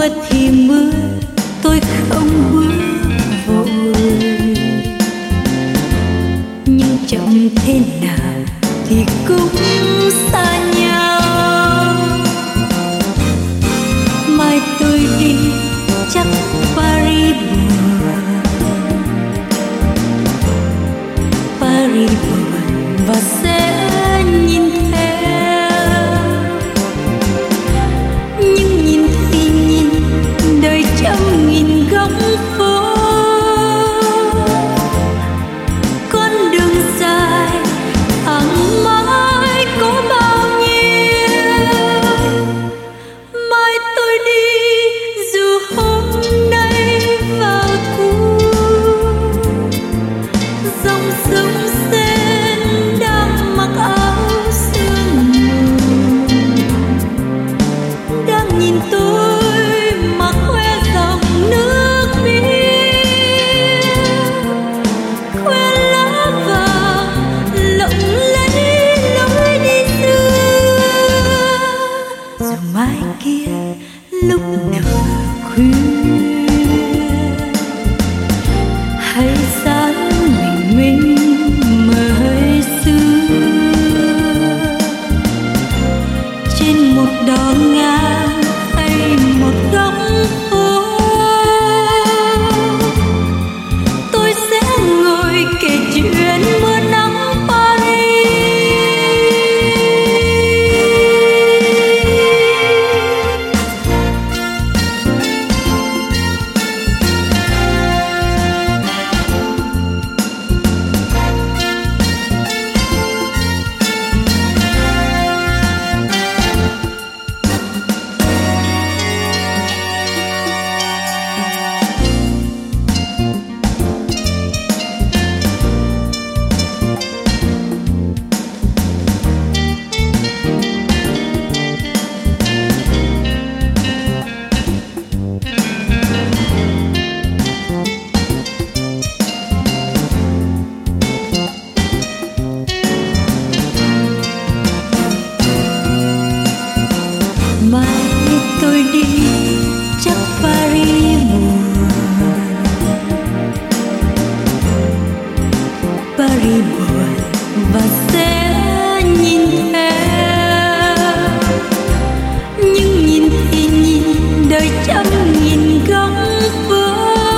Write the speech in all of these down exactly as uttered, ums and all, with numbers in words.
mưa thì mưa, tôi không bước vội, nhưng chậm thế nào thì cũng xa nhau. Mai tôi đi chắc Paris buồn, Paris buồn và sẽ nhìn theo. Nhưng nhìn thì nhìn đời trăm nghìn góc phố, con đường dài thẳng mãi có bao nhiêu. Mai tôi đi dù hôm nay vào thu, dòng sông sen đang mặc áo sương mù, đang nhìn tôi mà khoe dòng nước biếc, khoe lá vàng lộng lẫy lối đi xưa. Dù mai kia lúc nửa khuya hay sáng bình minh mới xưa, trên một đò ngang hay một góc phố, tôi sẽ ngồi kể chuyện mưa nắng Paris. Mai tôi đi chắc Paris buồn, Paris buồn và sẽ nhìn theo. Nhưng nhìn thì nhìn đời trăm nghìn góc phố,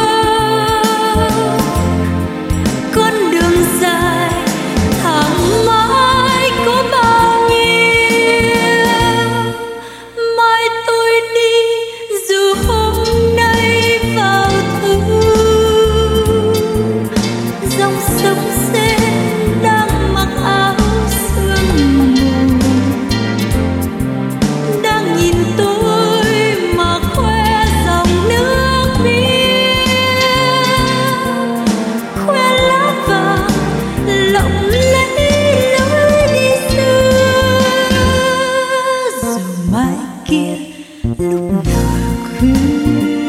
con đường dài thẳng mãi có bao nhiêu. Mai tôi đi dù hôm nay vào thu, dòng sông sen đang mặc áo sương mù, đang nhìn tôi mà khoe dòng nước biếc, khoe lá vàng lộng lẫy lối đi xưa. Dù mai kia lúc nửa khuya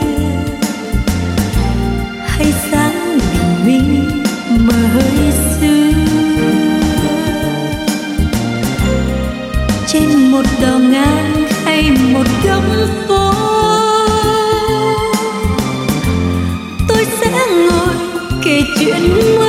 hay sáng bình minh mới xưa, trên một đò ngang hay một góc phố, tôi sẽ ngồi kể chuyện mưa